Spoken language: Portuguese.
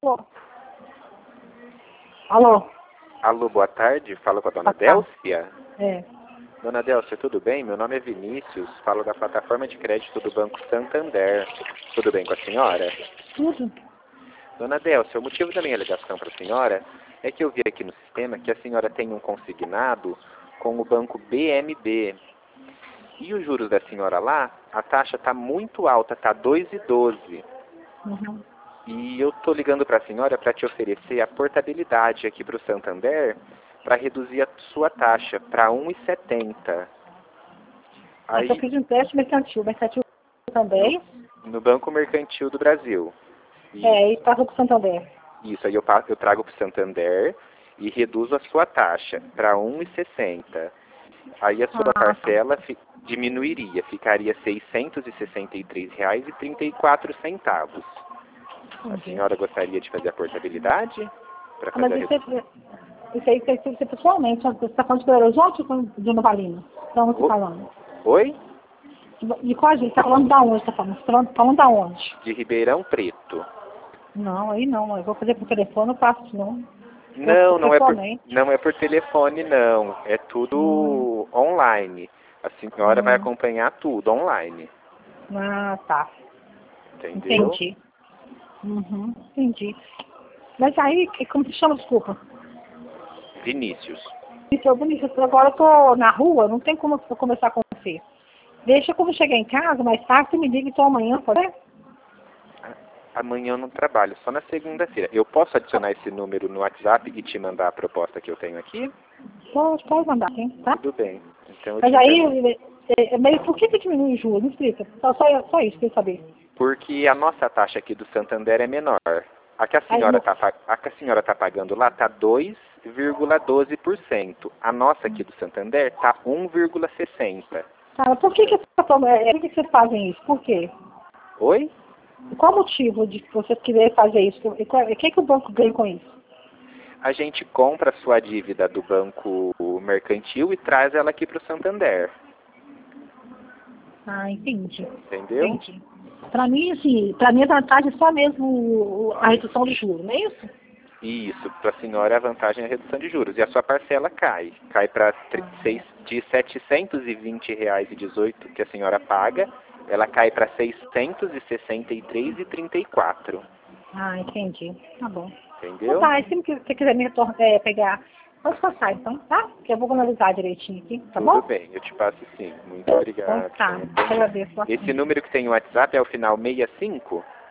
Alô? Alô, boa tarde. Falo com a dona Délcia. É. Dona Délcia, tudo bem? Meu nome é Vinícius. Falo da plataforma de crédito do Banco Santander. Tudo bem com a senhora? Tudo? Dona Délcia, o motivo da minha ligação para a senhora é que eu vi aqui no sistema que a senhora tem um consignado com o banco BMB. E os juros da senhora lá, a taxa está muito alta, está 2,12. Uhum. E eu estou ligando para a senhora para te oferecer a portabilidade aqui para o Santander para reduzir a sua taxa para 1,70. Mas eu fiz um empréstimo mercantil também. No Banco Mercantil do Brasil. E passou para o Santander. Isso, aí eu trago para o Santander e reduzo a sua taxa para 1,60. Aí a sua parcela diminuiria, ficaria R$ 663,34. A senhora gostaria de fazer a portabilidade? Mas isso aí tem que ser pessoalmente. Você está falando de Belo Horizonte ou de Novalina? Então, você está falando? Oi? De qual gente? Está falando da onde? Está falando da onde? De Ribeirão Preto. Não, aí não. Eu vou fazer por telefone, não faço não. Não é por telefone, não. É tudo online. A senhora vai acompanhar tudo online. Ah, tá. Entendeu? Entendi. Entendi. Mas aí, como se chama, desculpa? Vinícius. Vinícius, agora eu tô na rua, não tem como eu conversar com você. Deixa quando chegar em casa, mais tarde, você me liga então amanhã, pode ser? Amanhã eu não trabalho, só na segunda-feira. Eu posso adicionar esse número no WhatsApp e te mandar a proposta que eu tenho aqui? Pode mandar, sim, tá? Tudo bem. Então, mas aí, mas por que diminui o juros? Me explica. Só isso que eu saber. Porque a nossa taxa aqui do Santander é menor. A que a senhora está pagando lá está 2,12%. A nossa aqui do Santander está 1,60%. Tá, por que vocês fazem isso? Por quê? Oi? Qual o motivo de vocês quererem fazer isso? O que o banco ganha com isso? A gente compra a sua dívida do banco mercantil e traz ela aqui para o Santander. Ah, entendi. Entendeu? Entendi. Para mim, assim, a vantagem é só mesmo a redução de juros, não é isso? Isso, para a senhora a vantagem é a redução de juros. E a sua parcela cai. Cai para de R$ 720,18 que a senhora paga, ela cai para R$ 663,34. Ah, entendi. Tá bom. Entendeu? Então tá, e se você quiser me pegar, pode passar então, tá? Que eu vou analisar direitinho aqui, tá bom? Tudo bem, eu te passo sim. Muito obrigado. Então tá, agradeço. Esse número que tem no WhatsApp é o final 65?